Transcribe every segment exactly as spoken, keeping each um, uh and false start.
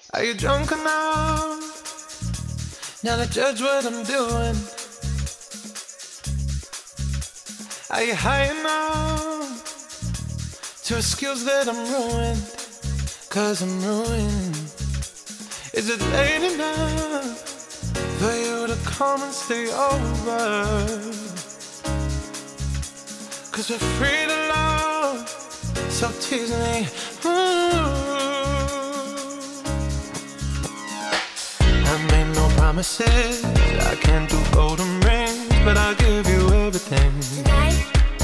Are you drunk enough now to judge what I'm doing? Are you high enough to excuse that I'm ruined? Cause I'm ruined. Is it late enough for you to come and stay over? Cause we're free to love, so tease me. Ooh. I made no promises, I can't do golden rings, but I'll give you everything. Tonight,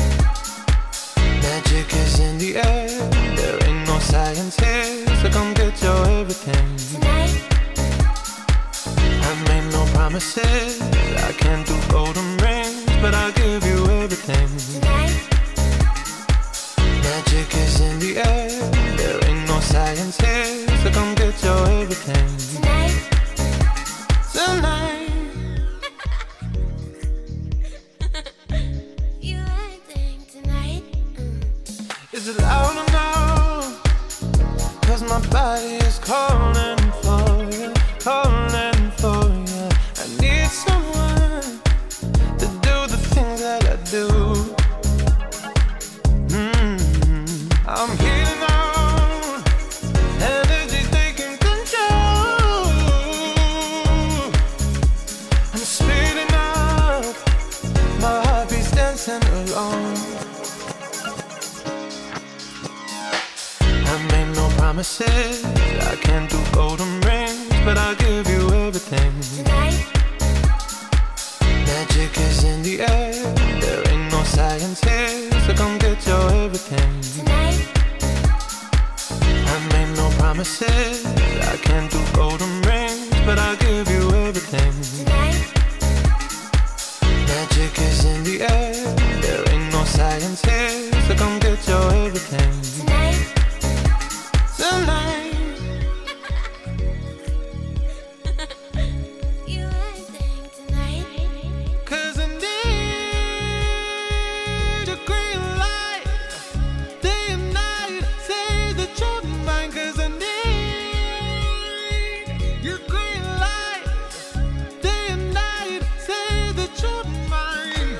Magic is in the air, there ain't no science here, so come get your everything. tonight, I made no promises, I can't do golden rings, but I'll give you everything. tonight, Magic is in the air, there ain't no science here, so come get your everything. tonight. Tonight, You acting tonight. Mm. is it loud enough? Cause my body is calling for you, calling for you. I need someone to do the things that I do. Mm-hmm. I'm healing on, energy taking control. I'm speeding up, my heartbeat's dancing alone. I made no promises, I can't do golden rings, but I'll give you everything. Tonight, Magic is in the air, there ain't no science here, so come get your everything. tonight, I made no promises, I can't do golden rings, but I'll give you everything. tonight, Magic is in the air, there ain't no science here, so come get your everything. tonight. Tonight, You acting tonight. cause I need a green light, day and night, say that you're mine, cause I need your green light, day and night, say that you're mine.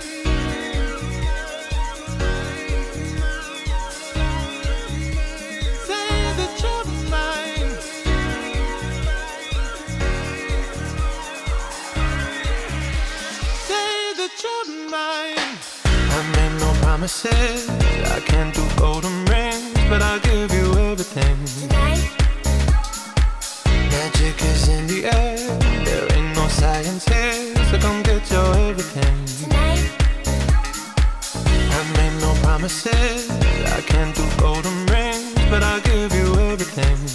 Say that you're mine. Say that you're mine. I made no promises, I can't do golden rings, but I'll give you everything. Tonight, Magic is in the air, there ain't no science here, so come get your everything. tonight, I made no promises, I can't do golden rings, but I'll give you everything.